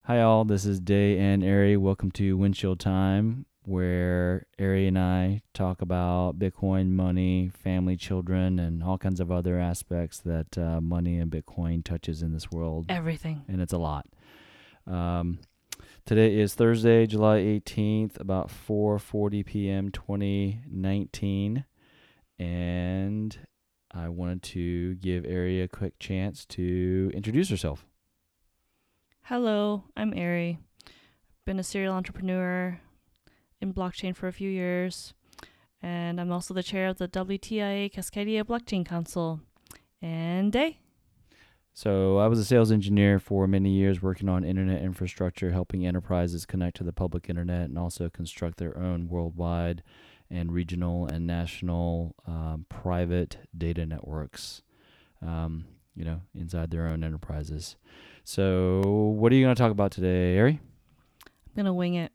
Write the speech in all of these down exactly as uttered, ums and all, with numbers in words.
Hi all, this is Day and Ari. Welcome to Windshield Time, where Ari and I talk about Bitcoin, money, family, children, and all kinds of other aspects that uh, money and Bitcoin touches in this world. Everything. And it's a lot. Um, today is Thursday, July eighteenth, about four forty p.m. twenty nineteen. And I wanted to give Ari a quick chance to introduce herself. Hello, I'm Ari. Been a serial entrepreneur in blockchain for a few years, and I'm also the chair of the W T I A Cascadia Blockchain Council. And Day? So I was a sales engineer for many years working on internet infrastructure, helping enterprises connect to the public internet and also construct their own worldwide and regional and national um, private data networks, um, you know, inside their own enterprises. So what are you going to talk about today, Ari? I'm going to wing it.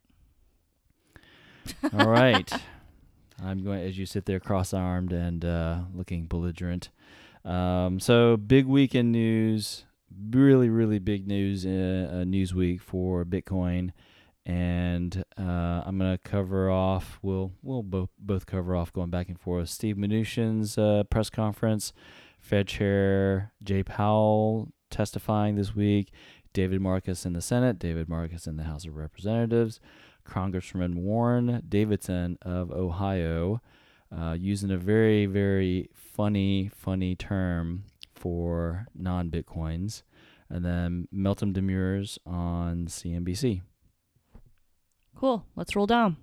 All right. I'm going, as you sit there cross-armed and uh, looking belligerent. Um, so big weekend news, really, really big news, uh, uh, news week for Bitcoin. And uh, I'm going to cover off, we'll, we'll bo- both cover off going back and forth. Steve Mnuchin's uh, press conference, Fed Chair Jay Powell testifying this week, David Marcus in the Senate, David Marcus in the House of Representatives, Congressman Warren Davidson of Ohio, uh, using a very, very funny, funny term for non-Bitcoins, and then Meltem Demers on C N B C. Cool. Let's roll down.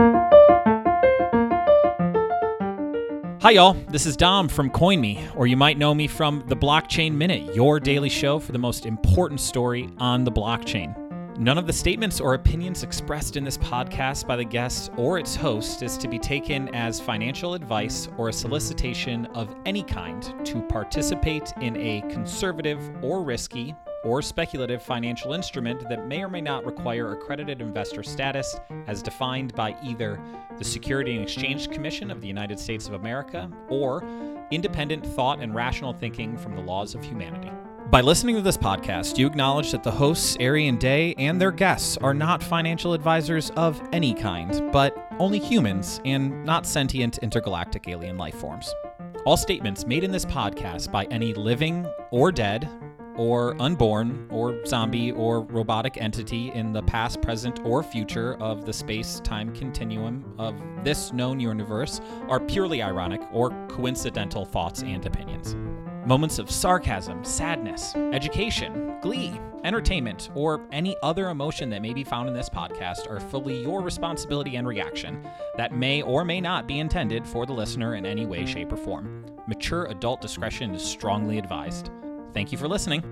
Hi, y'all. This is Dom from CoinMe, or you might know me from the Blockchain Minute, your daily show for the most important story on the blockchain. None of the statements or opinions expressed in this podcast by the guest or its host is to be taken as financial advice or a solicitation of any kind to participate in a conservative or risky or speculative financial instrument that may or may not require accredited investor status as defined by either the Securities and Exchange Commission of the United States of America or independent thought and rational thinking from the laws of humanity. By listening to this podcast, you acknowledge that the hosts, Ari and Day, and their guests are not financial advisors of any kind, but only humans and not sentient intergalactic alien life forms. All statements made in this podcast by any living or dead or unborn, or zombie, or robotic entity in the past, present, or future of the space-time continuum of this known universe are purely ironic or coincidental thoughts and opinions. Moments of sarcasm, sadness, education, glee, entertainment, or any other emotion that may be found in this podcast are fully your responsibility and reaction that may or may not be intended for the listener in any way, shape, or form. Mature adult discretion is strongly advised. Thank you for listening.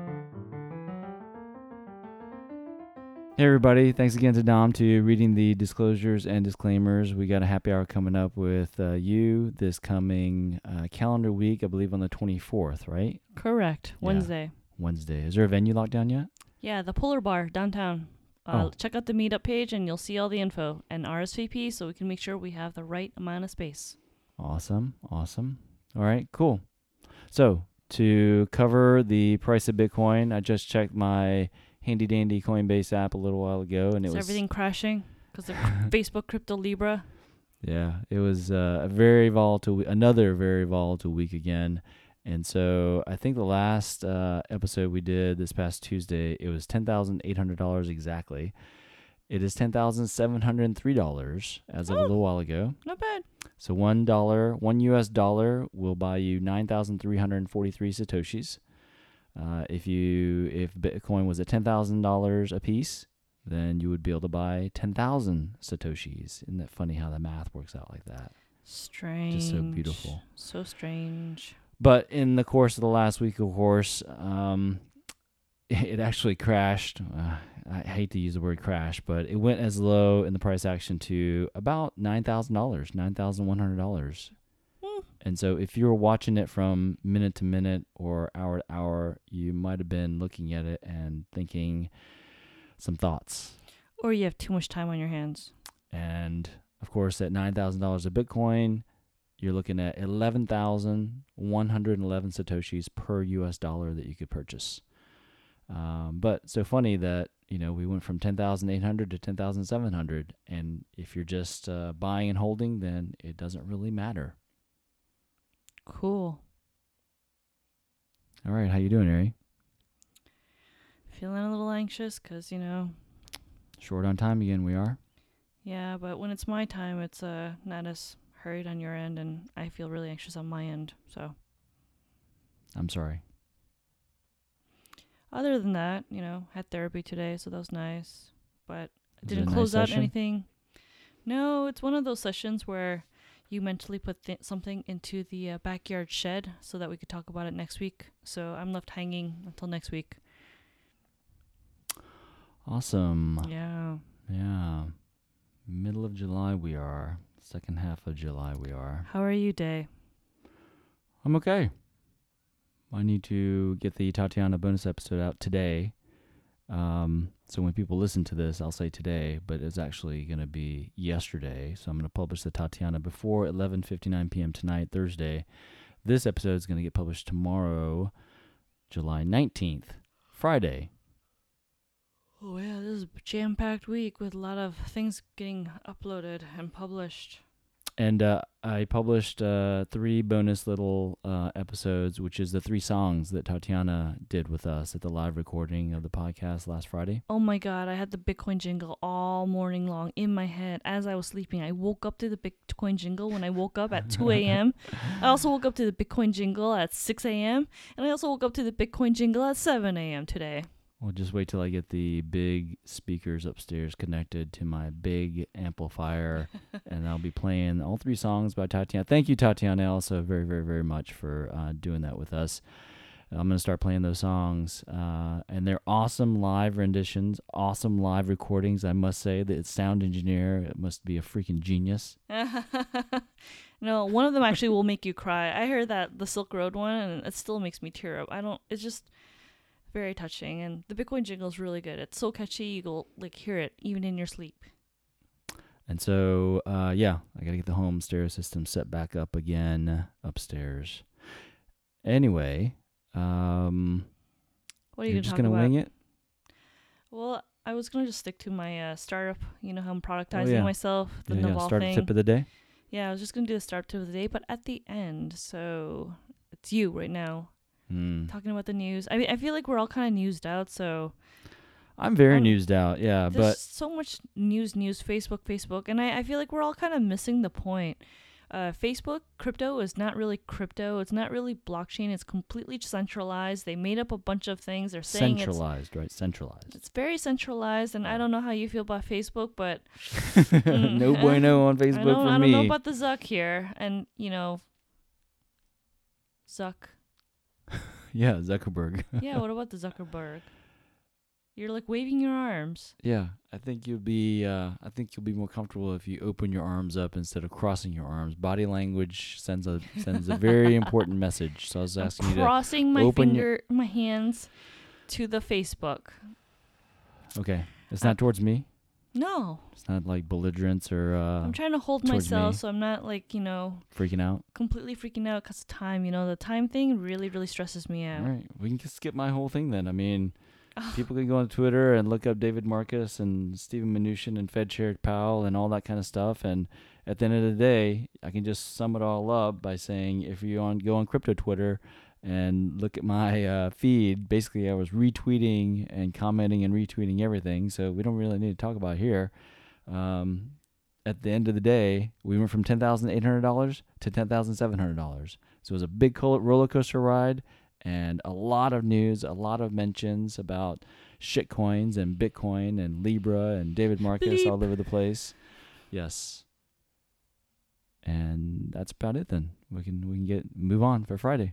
Hey everybody, thanks again to Dom to reading the disclosures and disclaimers. We got a happy hour coming up with uh, you this coming uh, calendar week, I believe on the twenty-fourth, right? Correct. Yeah. Wednesday. Wednesday. Is there a venue locked down yet? Yeah, the Polar Bar downtown. Uh, Oh. Check out the meetup page and you'll see all the info and R S V P so we can make sure we have the right amount of space. Awesome, awesome. All right, cool. So to cover the price of Bitcoin, I just checked my handy dandy Coinbase app a little while ago, and it Is was everything crashing because of Facebook Crypto Libra? yeah, it was uh, a very volatile, another very volatile week again. And so I think the last uh, episode we did this past Tuesday, it was ten thousand eight hundred dollars exactly. It is ten thousand seven hundred three dollars as of Oh, a little while ago. Not bad. So one dollar, one U S dollar will buy you nine thousand three hundred forty-three satoshis. Uh, if you if Bitcoin was at ten thousand dollars a piece, then you would be able to buy ten thousand satoshis. Isn't that funny how the math works out like that? Strange. Just so beautiful. So strange. But in the course of the last week, of course, um, it actually crashed. Uh, I hate to use the word crash, but it went as low in the price action to about nine thousand dollars, nine thousand one hundred dollars. Hmm. And so if you were watching it from minute to minute or hour to hour, you might have been looking at it and thinking some thoughts. Or you have too much time on your hands. And, of course, at nine thousand dollars of Bitcoin, you're looking at eleven thousand one hundred eleven satoshis per U S dollar that you could purchase. Um, but so funny that you know, we went from ten thousand eight hundred to ten thousand seven hundred. And if you're just uh, buying and holding, then it doesn't really matter. Cool. All right. How you doing, Ari? Feeling a little anxious because, you know, Short on time again, we are. yeah, but when it's my time, it's uh, not as hurried on your end, and I feel really anxious on my end. So, I'm sorry. other than that, you know, had therapy today, so that was nice. But I Was it didn't a nice close out session? anything. No, it's one of those sessions where you mentally put th- something into the uh, backyard shed so that we could talk about it next week. So I'm left hanging until next week. Awesome. Yeah. Yeah. Middle of July we are. Second half of July we are. How are you, Day? I'm okay. I need to get the Tatiana bonus episode out today. Um, so when people listen to this, I'll say today, but it's actually going to be yesterday. So I'm going to publish the Tatiana before eleven fifty-nine p.m. tonight, Thursday. This episode is going to get published tomorrow, July nineteenth, Friday. Oh, yeah, this is a jam-packed week with a lot of things getting uploaded and published. And uh, I published uh, three bonus little uh, episodes, which is the three songs that Tatiana did with us at the live recording of the podcast last Friday. Oh my God, I had the Bitcoin jingle all morning long in my head as I was sleeping. I woke up to the Bitcoin jingle when I woke up at two a.m. I also woke up to the Bitcoin jingle at six a.m. And I also woke up to the Bitcoin jingle at seven a.m. today. We'll just wait till I get the big speakers upstairs connected to my big amplifier, and I'll be playing all three songs by Tatiana. Thank you, Tatiana, also very, very, very much for uh, doing that with us. I'm going to start playing those songs, uh, and they're awesome live renditions, awesome live recordings. I must say that its sound engineer it must be a freaking genius. No, one of them actually will make you cry. I heard that the Silk Road one, and it still makes me tear up. I don't, it's just very touching, and the Bitcoin jingle is really good. It's so catchy, you go like hear it even in your sleep. And so, uh, yeah, I got to get the home stereo system set back up again upstairs. Anyway, um, What are you you're gonna just talk going to about? wing it? Well, I was gonna just stick to my uh, startup. You know how I'm productizing yeah. myself, the Yeah, yeah. Naval Start thing. tip of the day. Yeah, I was just gonna do the startup tip of the day, but at the end, so it's you right now Mm. talking about the news. I mean, I feel like we're all kind of newsed out, so I'm very Um, newsed out, yeah, there's but so much news, news, Facebook, Facebook, and I, I feel like we're all kind of missing the point. Uh, Facebook crypto is not really crypto. It's not really blockchain. It's completely centralized. They made up a bunch of things. They're saying it's centralized, right? Centralized. it's very centralized, and I don't know how you feel about Facebook, but No bueno on I Facebook don't, for I me. don't know about the Zuck here, and you know, Zuck. Yeah, Zuckerberg. Yeah, what about the Zuckerberg? You're like waving your arms. Yeah, I think you'll be. Uh, I think you'll be more comfortable if you open your arms up instead of crossing your arms. Body language sends a sends a very important message. So I was I'm asking you to. crossing my open your- finger, my hands to the Facebook. Okay, it's not towards me. No, It's not like belligerence or uh, I'm trying to hold towards myself me. so I'm not like, you know, freaking out. completely freaking out because of time. You know, the time thing really, really stresses me out. All right, we can just skip my whole thing then. I mean, people can go on Twitter and look up David Marcus and Stephen Mnuchin and Fed Chair Powell and all that kind of stuff. And at the end of the day, I can just sum it all up by saying if you on go on crypto Twitter and look at my uh, feed, basically I was retweeting and commenting and retweeting everything. So we don't really need to talk about it here. Um, at the end of the day, we went from ten thousand eight hundred dollars to ten thousand seven hundred dollars. So it was a big col- roller coaster ride. And a lot of news, a lot of mentions about shitcoins and Bitcoin and Libra and David Marcus Bleep. all over the place. Yes. And that's about it then. We can we can get move on for Friday.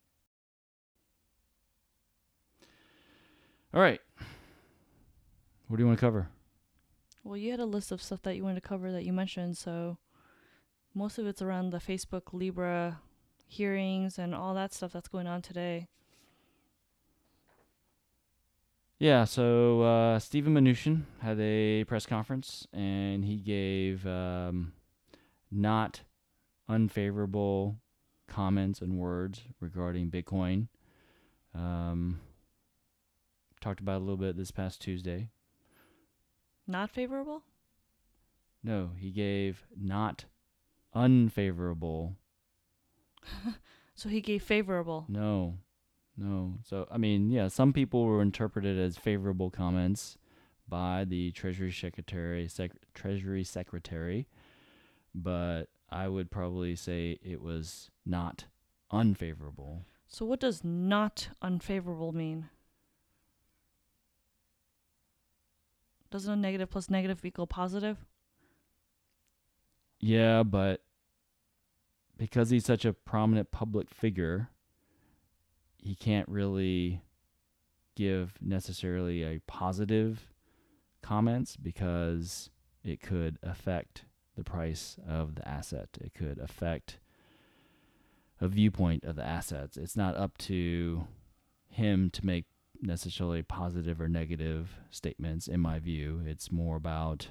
All right. What do you want to cover? Well, you had a list of stuff that you wanted to cover that you mentioned, so most of it's around the Facebook Libra hearings and all that stuff that's going on today. Yeah, so uh, Stephen Mnuchin had a press conference, and he gave um, not unfavorable comments and words regarding Bitcoin. Um, talked about it a little bit this past Tuesday. Not favorable? No, he gave not unfavorable. So he gave favorable. No, no. So, I mean, yeah, some people were interpreted as favorable comments by the Treasury Secretary, Sec- Treasury Secretary, but I would probably say it was not unfavorable. So what does not unfavorable mean? Doesn't a negative plus negative equal positive? Yeah, but because he's such a prominent public figure, he can't really give necessarily a positive comments because it could affect the price of the asset. It could affect a viewpoint of the assets. It's not up to him to make necessarily positive or negative statements, in my view. It's more about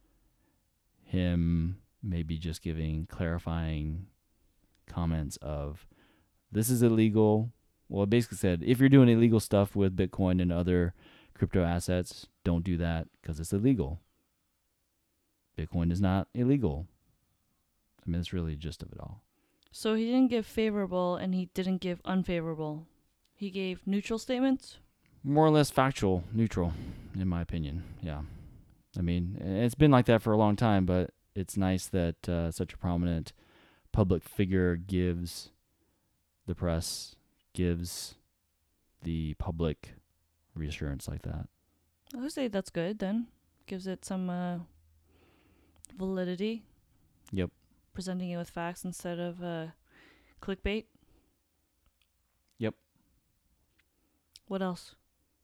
him maybe just giving clarifying comments of, this is illegal. Well, it basically said, if you're doing illegal stuff with Bitcoin and other crypto assets, don't do that because it's illegal. Bitcoin is not illegal. I mean, that's really the gist of it all. So he didn't give favorable and he didn't give unfavorable. He gave neutral statements? More or less factual, neutral, in my opinion. Yeah. I mean, it's been like that for a long time, but it's nice that uh, such a prominent public figure gives the press, gives the public reassurance like that. I would say that's good then. Gives it some uh, validity. Yep. Presenting it with facts instead of uh, clickbait. Yep. What else?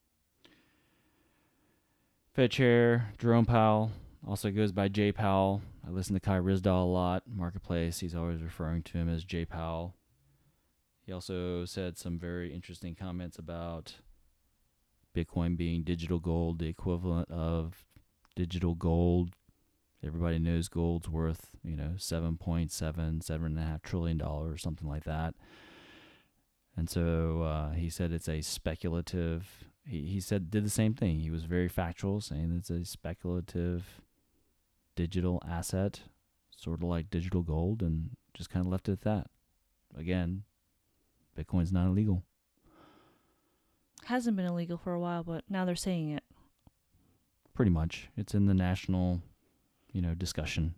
Fed Chair Jerome Powell also goes by Jay Powell. I listen to Kai Rizdal a lot. Marketplace, he's always referring to him as Jay Powell. He also said some very interesting comments about Bitcoin being digital gold, the equivalent of digital gold. Everybody knows gold's worth, you know, seven point seven, seven point five trillion dollars, something like that. And so uh, he said it's a speculative. He he said did the same thing. He was very factual, saying it's a speculative digital asset, sort of like digital gold, and just kind of left it at that. Again, Bitcoin's not illegal. Hasn't been illegal for a while, but now they're saying it. Pretty much. It's in the national, you know, discussion.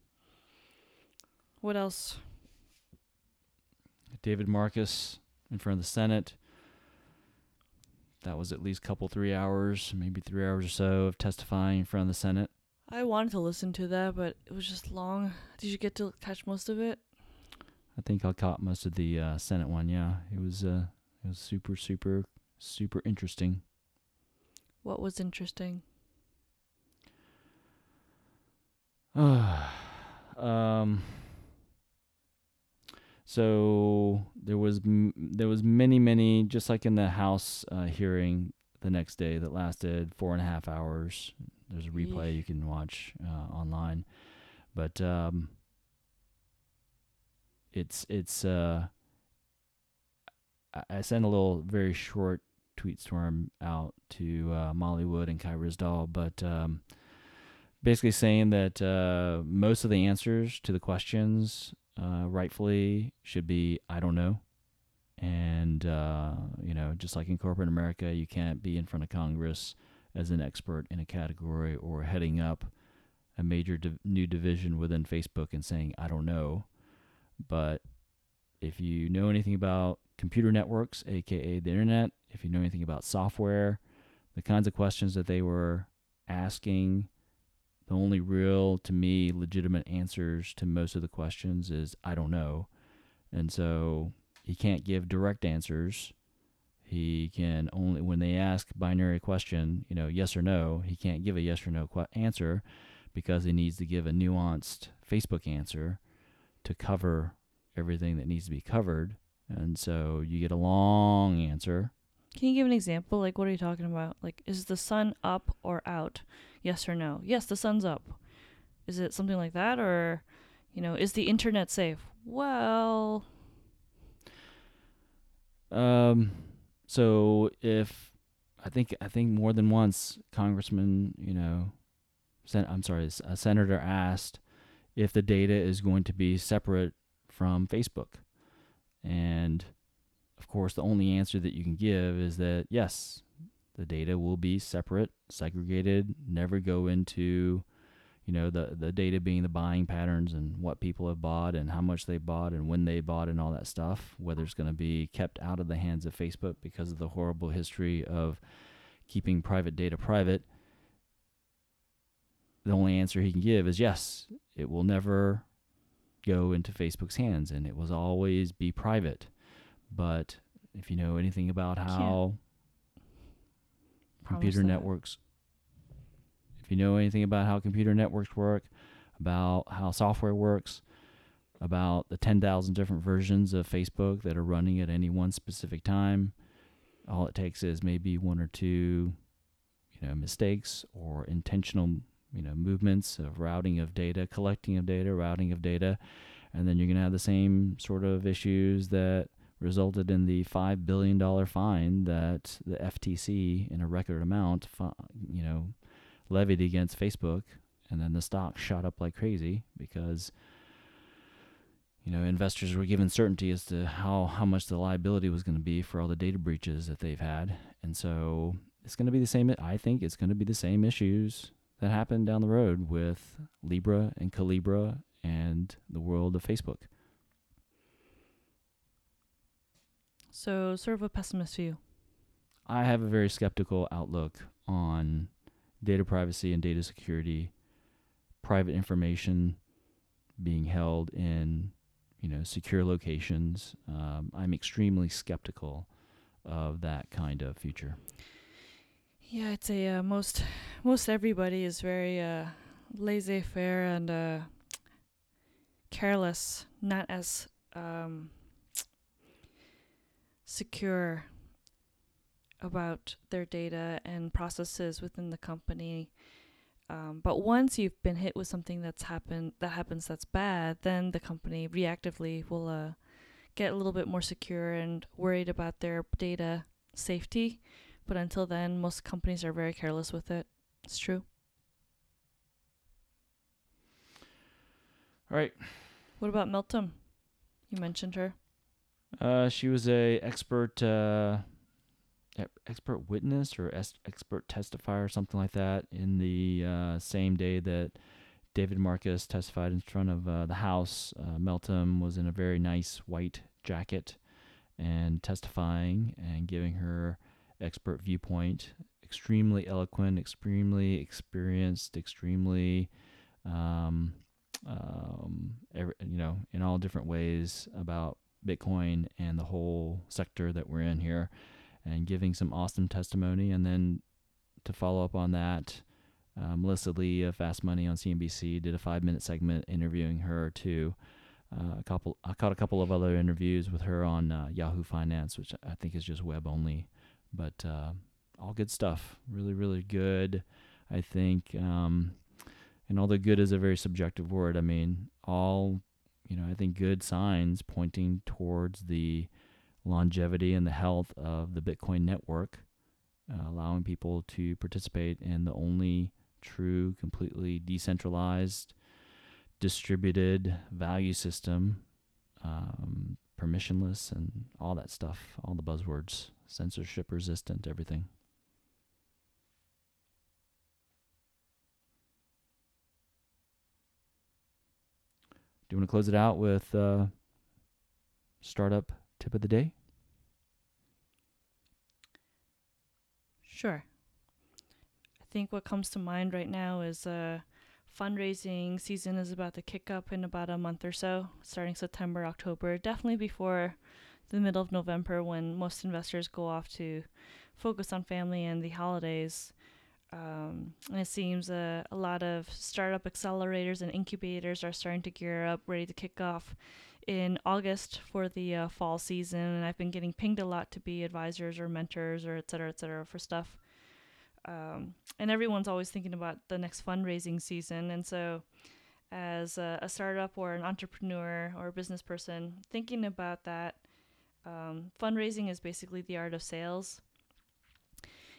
What else? David Marcus in front of the Senate. That was at least a couple, three hours, maybe three hours or so of testifying in front of the Senate. I wanted to listen to that, but it was just long. Did you get to catch most of it? I think I caught most of the uh, Senate one. Yeah, it was uh, it was super, super, super interesting. What was interesting? um. So there was m- there was many many just like in the House uh, hearing the next day that lasted four and a half hours. There's a replay Yeesh. you can watch uh, online, but um, it's it's uh, I, I sent a little very short tweet storm out to uh, Molly Wood and Kai Rizdal, but um, basically saying that uh, most of the answers to the questions uh, rightfully should be I don't know. And, uh, you know, just like in corporate America, you can't be in front of Congress as an expert in a category or heading up a major div- new division within Facebook and saying, I don't know. But if you know anything about computer networks, a k a the internet, if you know anything about software, the kinds of questions that they were asking, the only real, to me, legitimate answers to most of the questions is, I don't know. And so he can't give direct answers. He can only, when they ask binary question, you know, yes or no, he can't give a yes or no qu- answer because he needs to give a nuanced Facebook answer to cover everything that needs to be covered. And so you get a long answer. Can you give an example? Like, what are you talking about? Like, is the sun up or out? Yes or no? Yes, the sun's up. Is it something like that? Or, you know, is the internet safe? Well... Um, so if I think I think more than once, Congressman, you know, sen- I'm sorry, a senator asked if the data is going to be separate from Facebook. And of course, the only answer that you can give is that yes, the data will be separate, segregated, never go into, you know, the, the data being the buying patterns and what people have bought and how much they bought and when they bought and all that stuff, whether it's going to be kept out of the hands of Facebook because of the horrible history of keeping private data private. The only answer he can give is yes, it will never go into Facebook's hands and it will always be private. But if you know anything about how computer networks, if you know anything about how computer networks work, about how software works, about the ten thousand different versions of Facebook that are running at any one specific time, all it takes is maybe one or two, you know, mistakes or intentional, you know, movements of routing of data, collecting of data, routing of data, and then you're going to have the same sort of issues that resulted in the five billion dollars fine that the F T C, in a record amount, you know, levied against Facebook, and then the stock shot up like crazy because, you know, investors were given certainty as to how, how much the liability was going to be for all the data breaches that they've had. And so it's going to be the same, I think it's going to be the same issues that happen down the road with Libra and Calibra and the world of Facebook. So, sort of a pessimist view. I have a very skeptical outlook on data privacy and data security, private information being held in, you know, secure locations. Um, I'm extremely skeptical of that kind of future. Yeah, I'd say uh, most most everybody is very uh, laissez-faire and uh, careless, not as um, secure about their data and processes within the company. Um, but once you've been hit with something that's happened that happens that's bad, then the company reactively will uh, get a little bit more secure and worried about their data safety. But until then, most companies are very careless with it. It's true. All right. What about Meltem? You mentioned her. Uh, she was a expert uh, expert witness or es- expert testifier or something like that in the uh, same day that David Marcus testified in front of uh, the House. Uh, Meltem was in a very nice white jacket and testifying and giving her expert viewpoint. Extremely eloquent, extremely experienced, extremely, um, um, every, you know, in all different ways about Bitcoin and the whole sector that we're in here, and giving some awesome testimony. And then to follow up on that, uh, Melissa Lee of Fast Money on C N B C did a five-minute segment interviewing her too. Uh, a couple, I caught a couple of other interviews with her on uh, Yahoo Finance, which I think is just web only, but uh, all good stuff. Really, really good. I think, um, and although good is a very subjective word, I mean, all, you know, I think good signs pointing towards the longevity and the health of the Bitcoin network, uh, allowing people to participate in the only true, completely decentralized, distributed value system, um, permissionless, and all that stuff, all the buzzwords, censorship resistant, everything. Do you want to close it out with uh, startup tip of the day? Sure. I think what comes to mind right now is uh, fundraising season is about to kick up in about a month or so, starting September, October, definitely before the middle of November when most investors go off to focus on family and the holidays. Um, and it seems uh, a lot of startup accelerators and incubators are starting to gear up, ready to kick off in August for the uh, fall season. And I've been getting pinged a lot to be advisors or mentors or et cetera, et cetera for stuff. Um, and everyone's always thinking about the next fundraising season. And so as a, a startup or an entrepreneur or a business person thinking about that, um, fundraising is basically the art of sales.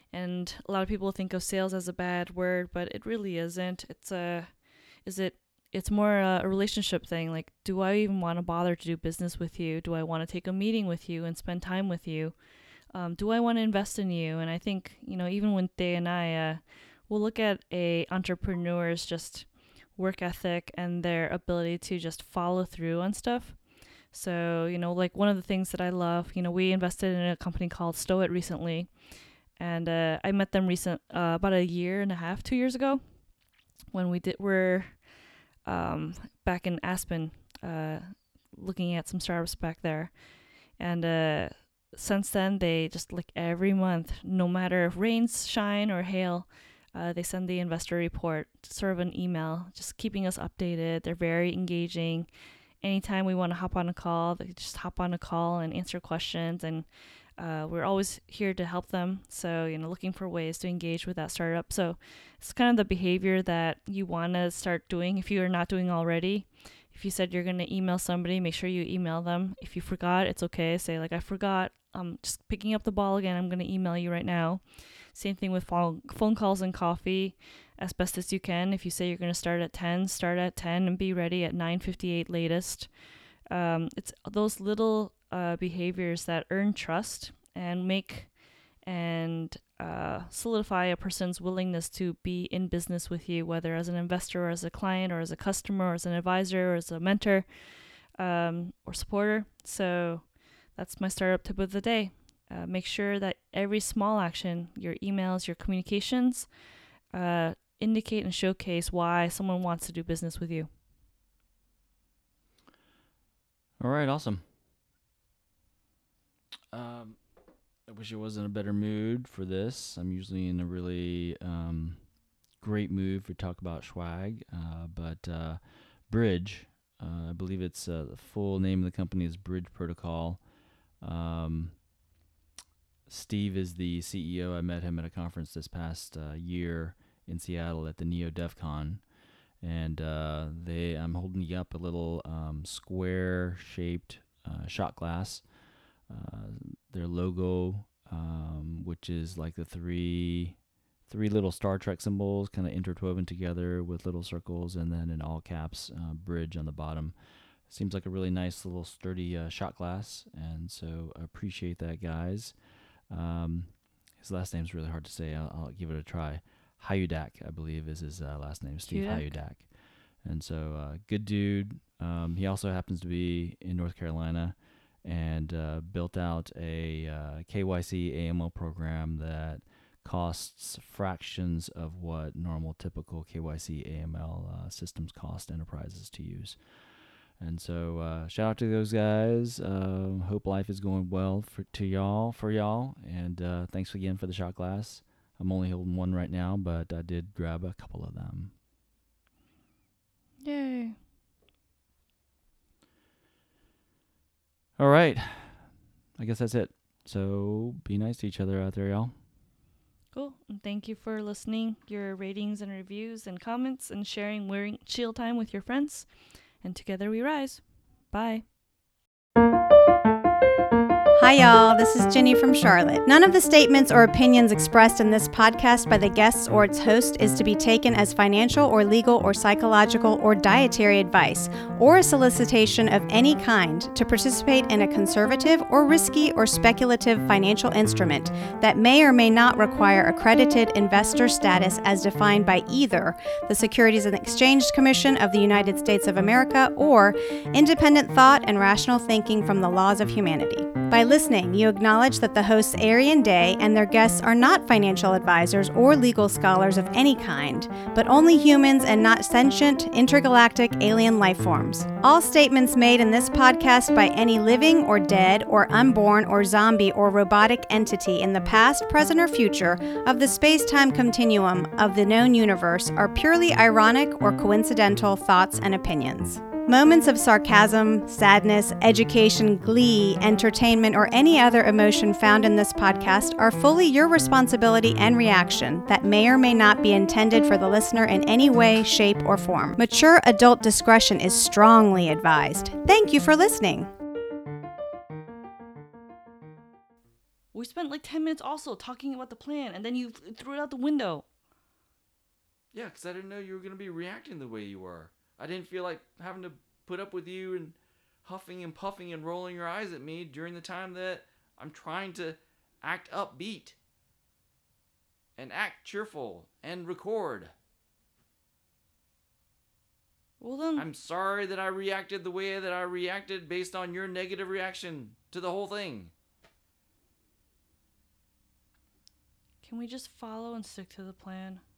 And a lot of people think of sales as a bad word, but it really isn't. It's a, is it, it's more a, a relationship thing. Like, do I even want to bother to do business with you? Do I want to take a meeting with you and spend time with you? Um, do I want to invest in you? And I think, you know, even when Day and I, uh, we'll look at a entrepreneur's just work ethic and their ability to just follow through on stuff. So, you know, like one of the things that I love, you know, we invested in a company called Stowit recently, and uh, I met them recent uh, about a year and a half, two years ago, when we did were um, back in Aspen, uh, looking at some startups back there, and uh, since then they just like every month, no matter if rains, shine, or hail, uh, they send the investor report, sort of an email, just keeping us updated. They're very engaging. Anytime we want to hop on a call, they just hop on a call and answer questions, and uh, we're always here to help them. So, you know, looking for ways to engage with that startup. So it's kind of the behavior that you want to start doing if you are not doing already. If you said you're going to email somebody, make sure you email them. If you forgot, it's okay. Say like, I forgot. I'm just picking up the ball again. I'm going to email you right now. Same thing with phone phone calls and coffee. As best as you can. If you say you're going to start at ten, start at ten and be ready at nine fifty-eight latest. Um, it's those little uh, behaviors that earn trust and make and uh, solidify a person's willingness to be in business with you, whether as an investor or as a client or as a customer or as an advisor or as a mentor um, or supporter. So that's my startup tip of the day. Uh, make sure that every small action, your emails, your communications, uh, indicate and showcase why someone wants to do business with you. All right, awesome. Um, I wish I was in a better mood for this. I'm usually in a really um, great mood for talk about swag, uh, but uh, Bridge, uh, I believe it's uh, the full name of the company is Bridge Protocol. Um, Steve is the C E O. I met him at a conference this past uh, year in Seattle at the Neo DEF CON, and uh, they I'm holding you up a little um, square-shaped uh, shot glass. Uh, their logo, um, which is like the three three little Star Trek symbols, kind of interwoven together with little circles, and then in all caps, uh, Bridge on the bottom. Seems like a really nice little sturdy uh, shot glass, and so I appreciate that, guys. Um, his last name's really hard to say. I'll, I'll give it a try. Hayudak, I believe, is his uh, last name, Steve Hayudak. Hayudak. And so, uh, good dude. Um, he also happens to be in North Carolina and uh, built out a uh, K Y C A M L program that costs fractions of what normal, typical K Y C A M L uh, systems cost enterprises to use. And so, uh, shout out to those guys. Uh, hope life is going well for to y'all, for y'all. And uh, thanks again for the shot glass. I'm only holding one right now, but I did grab a couple of them. Yay. All right. I guess that's it. So be nice to each other out there, y'all. Cool. And thank you for listening, your ratings and reviews and comments, and sharing wearing chill time with your friends. And together we rise. Bye. Hi, y'all. This is Jenny from Charlotte. None of the statements or opinions expressed in this podcast by the guests or its host is to be taken as financial or legal or psychological or dietary advice or a solicitation of any kind to participate in a conservative or risky or speculative financial instrument that may or may not require accredited investor status as defined by either the Securities and Exchange Commission of the United States of America or independent thought and rational thinking from the laws of humanity. By listening, you acknowledge that the hosts Ari and Day and their guests are not financial advisors or legal scholars of any kind, but only humans and not sentient, intergalactic alien life forms. All statements made in this podcast by any living or dead or unborn or zombie or robotic entity in the past, present, or future of the space-time continuum of the known universe are purely ironic or coincidental thoughts and opinions. Moments of sarcasm, sadness, education, glee, entertainment, or any other emotion found in this podcast are fully your responsibility and reaction that may or may not be intended for the listener in any way, shape, or form. Mature adult discretion is strongly advised. Thank you for listening. We spent like ten minutes also talking about the plan, and then you th- threw it out the window. Yeah, because I didn't know you were going to be reacting the way you were. I didn't feel like having to put up with you and huffing and puffing and rolling your eyes at me during the time that I'm trying to act upbeat and act cheerful and record. Well then, I'm sorry that I reacted the way that I reacted based on your negative reaction to the whole thing. can we just follow and stick to the plan?